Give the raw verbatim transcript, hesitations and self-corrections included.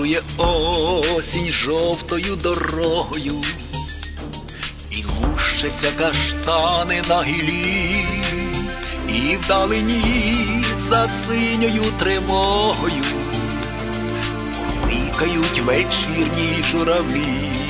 Крокує осінь жовтою дорогою, і лущаться каштани на гілі, і вдалині за синьою тривогою кликають вечірні журавлі.